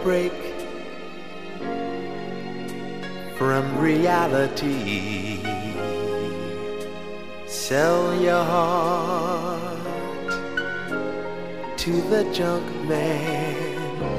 break from reality. Sell your heart to the junk man.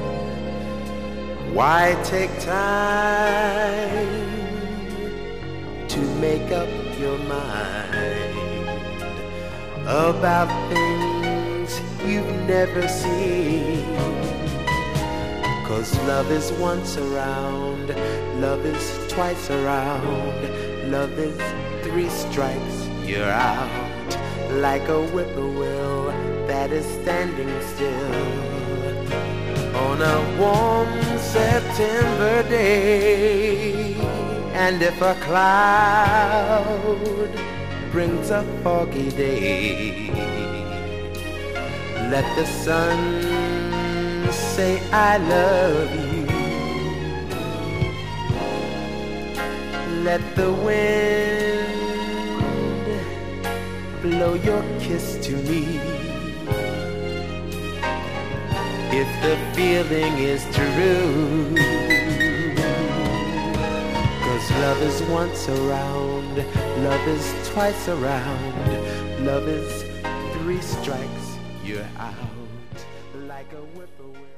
Why take time to make up your mind about things you've never seen? 'Cause love is once around, love is twice around, love is 3 strikes, you're out. Like a whippoorwill that is standing still on a warm September day. And if a cloud brings a foggy day, let the sun say I love you. Let the wind blow your kiss to me. If the feeling is true, 'cause love is once around, love is twice around, love is 3 strikes, you're out. Like a whippoorwill.